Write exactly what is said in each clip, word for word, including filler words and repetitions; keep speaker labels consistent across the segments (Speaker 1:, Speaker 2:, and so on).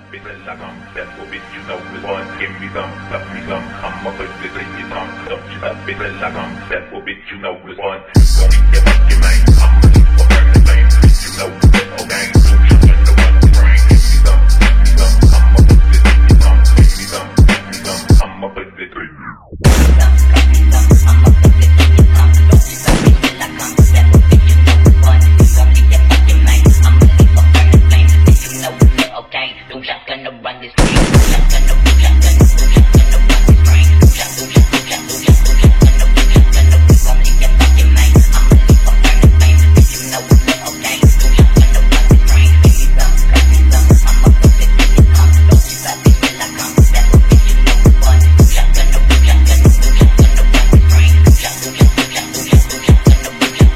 Speaker 1: bitch like I'm that will bitch you know it's fun. Give me some, suck me some, I'ma put this in your tongue. Don't you that bitch like I'm that will bitch you know it's fun. Won't eat your fucking man, I'ma eat for burning flame. You know that okay, don't you in the one brain. Give me some, give me some, I'ma put this in your tongue. Give me some, give me some, I'ma put this in you.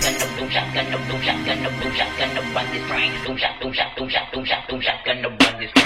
Speaker 2: Shotgun, no boom, shotgun, no boom, shotgun, no run this train. Boom shot, boom shot, boom shot, boom shot, boom shotgun, no run this.